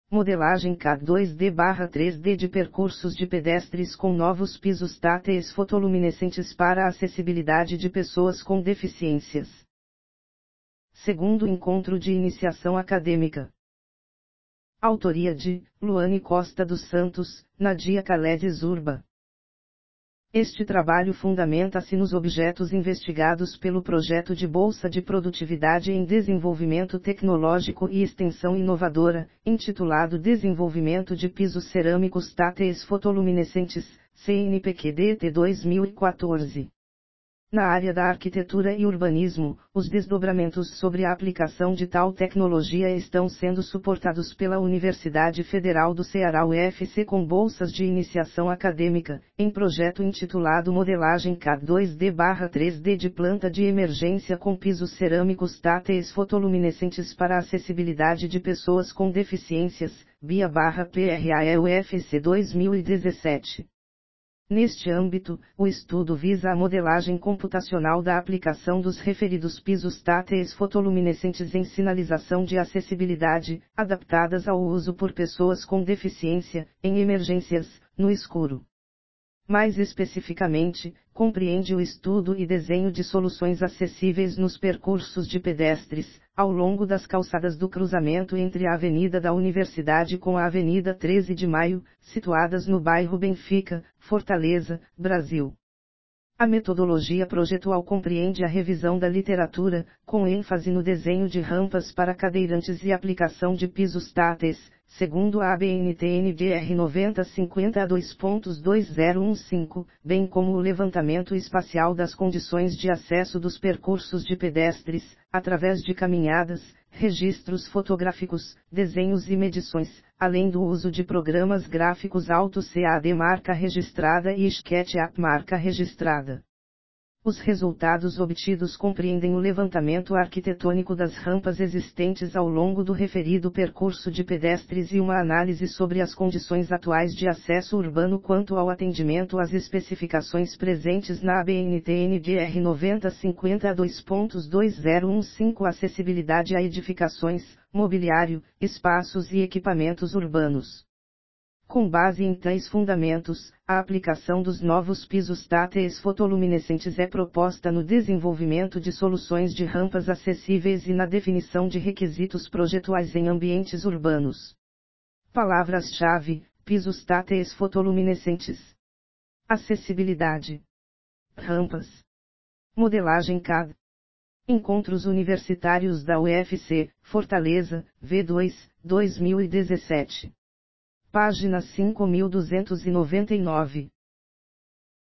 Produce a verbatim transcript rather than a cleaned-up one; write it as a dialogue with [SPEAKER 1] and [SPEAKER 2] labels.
[SPEAKER 1] Modelagem C A D dois D barra três D de percursos de pedestres com novos pisos táteis fotoluminescentes para a acessibilidade de pessoas com deficiências. Segundo encontro de iniciação acadêmica. Autoria de Luane Costa dos Santos, Nadia Khaled Zurba. Este trabalho fundamenta-se nos objetos investigados pelo projeto de Bolsa de Produtividade em Desenvolvimento Tecnológico e Extensão Inovadora, intitulado Desenvolvimento de Pisos Cerâmicos Táteis Fotoluminescentes, C N P q D T dois mil e quatorze. Na área da arquitetura e urbanismo, os desdobramentos sobre a aplicação de tal tecnologia estão sendo suportados pela Universidade Federal do Ceará U F C com bolsas de iniciação acadêmica, em projeto intitulado Modelagem C A D dois D barra três D de planta de emergência com pisos cerâmicos táteis fotoluminescentes para a acessibilidade de pessoas com deficiências, B I A barra P R A E U F C dois mil e dezessete. Neste âmbito, o estudo visa a modelagem computacional da aplicação dos referidos pisos táteis fotoluminescentes em sinalização de acessibilidade, adaptadas ao uso por pessoas com deficiência, em emergências, no escuro. Mais especificamente, compreende o estudo e desenho de soluções acessíveis nos percursos de pedestres, ao longo das calçadas do cruzamento entre a Avenida da Universidade com a Avenida treze de Maio, situadas no bairro Benfica, Fortaleza, Brasil. A metodologia projetual compreende a revisão da literatura, com ênfase no desenho de rampas para cadeirantes e aplicação de pisos táteis, segundo a A B N T N B R nove zero cinco dois ponto dois zero um cinco, bem como o levantamento espacial das condições de acesso dos percursos de pedestres, através de caminhadas, registros fotográficos, desenhos e medições, além do uso de programas gráficos AutoCAD marca registrada e SketchUp marca registrada. Os resultados obtidos compreendem o levantamento arquitetônico das rampas existentes ao longo do referido percurso de pedestres e uma análise sobre as condições atuais de acesso urbano quanto ao atendimento às especificações presentes na A B N T N B R nove zero cinco dois ponto dois zero um cinco Acessibilidade a edificações, mobiliário, espaços e equipamentos urbanos. Com base em tais fundamentos, a aplicação dos novos pisos táteis fotoluminescentes é proposta no desenvolvimento de soluções de rampas acessíveis e na definição de requisitos projetuais em ambientes urbanos. Palavras-chave: pisos táteis fotoluminescentes, acessibilidade, rampas, modelagem C A D. Encontros Universitários da U F C, Fortaleza, V dois, dois mil e dezessete. Página cinco mil duzentos e noventa e nove.